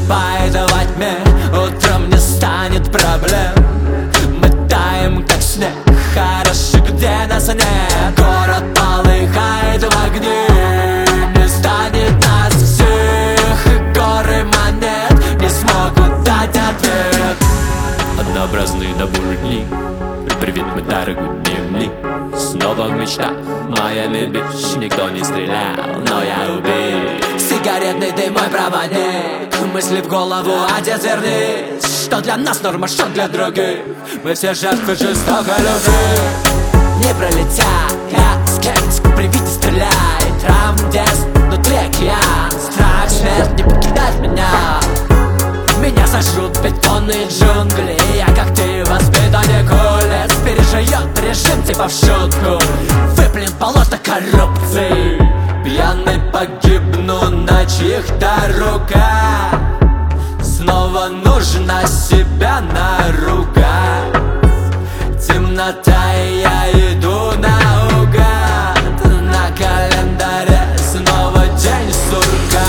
засыпает во тьме, утром не станет проблем. Мы таем, как снег, хорошо, где нас нет. Город полыхает в огне, не станет нас всех, и горы монет не смогут дать ответ. Однообразный набор дней, привет, мой дорогой дневник. Снова в мечтах, Майами Бич. Никто не стрелял, но я убил. Сигаретный дым мой проводник, мысли в голову отец вернись. Что для нас норма, что для других, мы все жертвы жестокой любви. Не пролетят, я скептик, привет, стреляй. Там, где внутри океан, страх, смерть не покидает меня. Меня сожрут бетонные джунгли, я как ты воспитанник улиц. Переживет режим типа в шутку, выплюнет болото коррупции. Пьяный погибну на чьих-то руках, снова нужно себя наругать. Темнота, и я иду наугад, на календаре снова день сурка.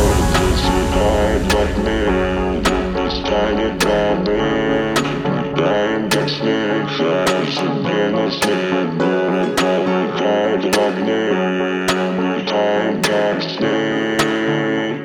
Станет правым, таем как снег, хорошо, где нас нет. Город полыхает в огне, мы таем как снег.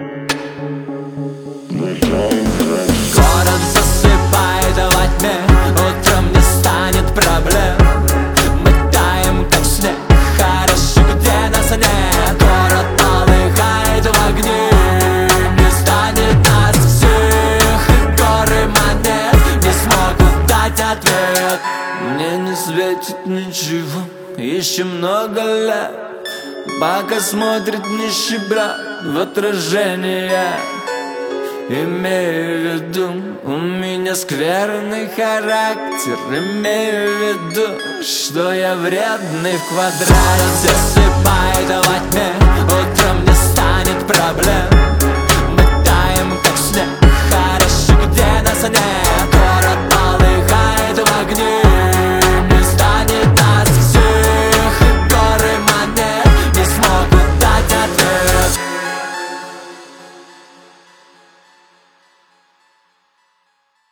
Мы таем как снег. Город засыпает во тьме, утром не станет проблем. Мы таем как снег, хорошо, где нас нет. Город полыхает в огне, не станет нас всех, и горы монет не смогут дать ответ. Мне не светит ничего, еще много лет, пока смотрит нищеброд в отражение. Имею в виду, у меня скверный характер. Имею в виду, что я вредный в квадрате. Засыпает во тьме, утром не станет проблем. Мы таем, как снег, хорошо, где нас нет.